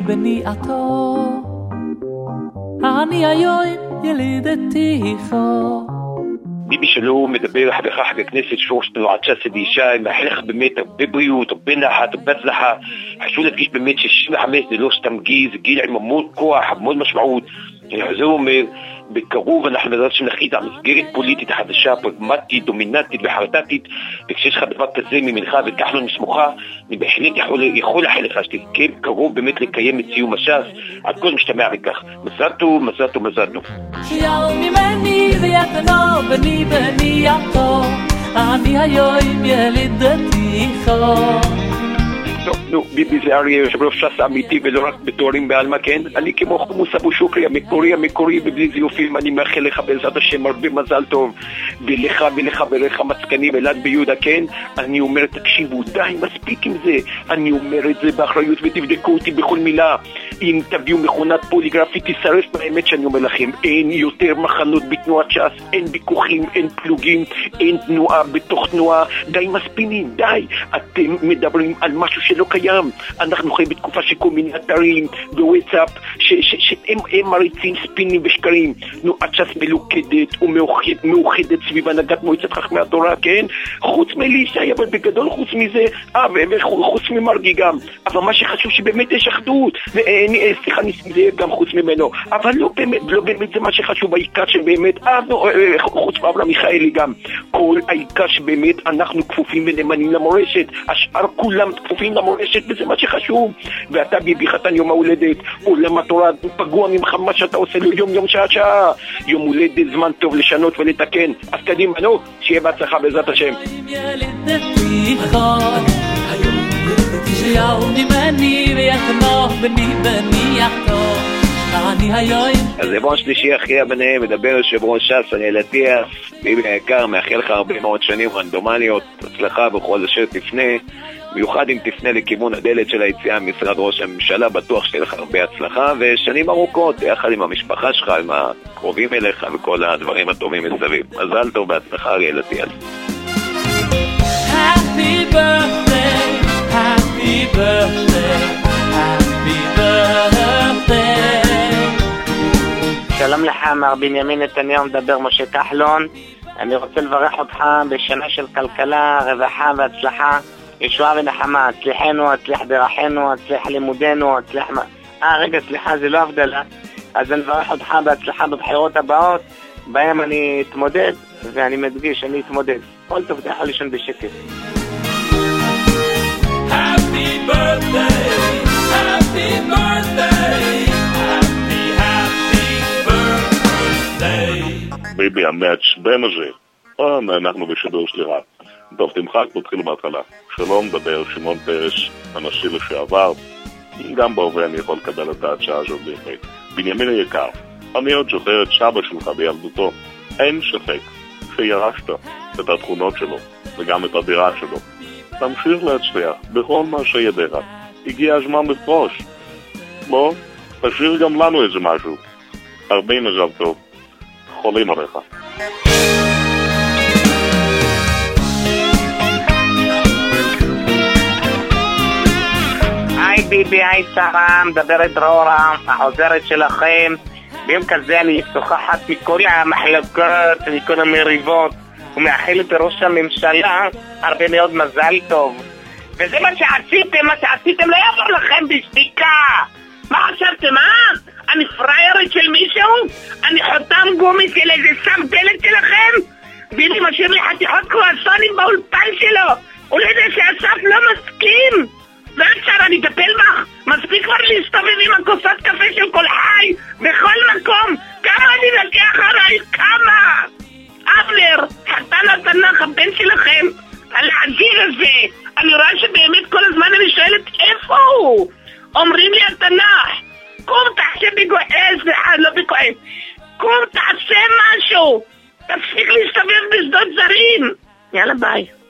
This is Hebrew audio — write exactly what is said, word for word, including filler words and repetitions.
בניעתו אני היום ילידתיך ביבי שלו מדבר חדך חבר כנסת שוש תנועת ש"ס דישה מאחל לך באמת הרבה בריאות, הרבה נחת, הרבה הצלחה. חשוב להדגיש באמת ש-שישים וחמש זה לא סתם גיל, זה גיל עם המון כוח, המון משמעות. אני חוזר ואומר, בקרוב אנחנו נראה שנחליט על מסגרת פוליטית חדשה, פרגמטית, דומיננטית וחרטטית, וכשיש לך דבר כזה ממנך וכחלון מסמוכה, אני בהחלט יכול, יכול לאחל לך שתזכה בקרוב באמת לקיים את סיום הש"ס, על כל משתמע בכך. מזל טוב, מזל טוב, מזל טוב. שיעור ממני ויתנו בני בנייתו, אני היום ילידתיך. טוב, נו, ביבי זה אריה, יושב ראש ש"ס אמיתי ולא רק בתוארים בעלמא, כן? אני כמו חומוס אבו שוקרי, המקורי, המקורי ובלי זיופים, אני מאחל לך בעזרת השם הרבה מזל טוב, ולך ולחבריך מצקני ולד ביהודה, כן? אני אומר, תקשיבו, די, מספיק עם זה. אני אומר את זה באחריות ותבדקו אותי בכל מילה. אם תביאו מכונת פוליגרפית, תשרף באמת שאני אומר לכם, אין יותר מחנות בתנועת ש"ס, אין ויכוחים, אין פלוגים, אין תנועה בתוך תנועה. די מספינים, די. אתם מדברים על משהו שלא קיים. אנחנו חיים בתקופה שכל מיני אתרים ווואטסאפ שהם מריצים ספינים ושקרים. תנועת ש"ס מלוכדת ומאוחדת סביב הנהגת מועצת חכמי התורה, כן? חוץ מלישי, אבל בגדול חוץ מזה, אה, וחוץ ממרגי גם. אבל מה שחשוב שבאמת יש אחדות, סליחה ניסים זה גם חוץ ממנו, אבל לא באמת, לא באמת זה מה שחשוב, העיקר שבאמת, אה, חוץ מאברהם מיכאלי גם, כל העיקר שבאמת אנחנו כפופים ונאמנים למורשת, השאר כולם כפופים למורשת, וזה מה שחשוב. ואתה ביבי חתן יום ההולדת, עולם התורה פגוע ממך מה שאתה עושה לו יום יום שעה שעה, יום הולדת זמן טוב לשנות ולתקן. אז קדימה, נו, שיהיה בהצלחה בעזרת השם. שיעור ממני ויתנו בני בנייתו אני היום. אז יבון שלישי אחרי ביניהם מדבר יושב ראש ש"ס, אני אלתיאס, ביבי היקר, מאחל לך הרבה מאוד שנים רנדומליות, הצלחה בכל אשר תפנה, מיוחד אם תפנה לכיוון הדלת של היציאה ממשרד ראש הממשלה, בטוח שתהיה לך הרבה הצלחה ושנים ארוכות יחד עם המשפחה שלך, עם הקרובים אליך וכל הדברים הטובים מסביב. מזל טוב, בהצלחה אריאל אטיאס. Happy birthday, happy birthday, happy birthday. שלום לך, מר בנימין נתניהו, מדבר משה כחלון. אני רוצה לברך אותך בשנה של כלכלה, רווחה והצלחה, ישועה ונחמה. הצליחנו, הצליח דרכנו, הצליח לימודנו, הצליח... אה, רגע, סליחה, זה לא הבדלה. אז אני מברך אותך בהצלחה בבחירות הבאות, בהם אני אתמודד, ואני מדגיש, אני אתמודד. כל טוב, אתה יכול לישון בשקט. Happy birthday, happy birthday, happy, happy birthday. ביבי, המעצבן הזה. או, אנחנו בשידור סליחה. טוב, תמחק, תתחיל בהתחלה. שלום, דבר שמעון פרס, הנשיא לשעבר. גם בהווה אני יכול לקבל את ההצעה הזאת בהחלט. בנימין היקר, אני עוד זוכר את סבא שלך בילדותו. אין ספק שירשת את התכונות שלו וגם את הדירה שלו. תמשיך להצליח בכל מה שידיך. הגיע הזמן לפרוש. בוא, תשאיר גם לנו איזה משהו. הרבה מזל טוב. חולים עליך. היי ביבי, היי שרה, מדברת דרורה, החוזרת שלכם. ביום כזה אני שוחחת מכל המחלקות ומכל המריבות ומאחלת לראש הממשלה הרבה מאוד מזל טוב. וזה מה שעשיתם, מה שעשיתם לא יעבור לכם בשתיקה. מה חשבתם, אה? אני פריירית של מישהו? אני חותם גומי של איזה סם דלת שלכם? ביבי משאיר לי חתיכות קרואסונים באולפן שלו. אולי זה שהסף לא מסכים. לא אפשר, אני אטפל בך. מספיק כבר להסתובב עם הכוסות קפה של כל חי בכל מקום. כמה אני לקח עליי? כמה? אבנר, חתן התנ"ך, הבן שלכם, הלעזיר הזה. אני רואה שבאמת כל הזמן אני שואלת איפה הוא? אומרים לי התנ"ך, קום תעשה בגועז, לא בגועז. קום תעשה משהו. תפסיק להסתובב בשדות זרים. יאללה ביי.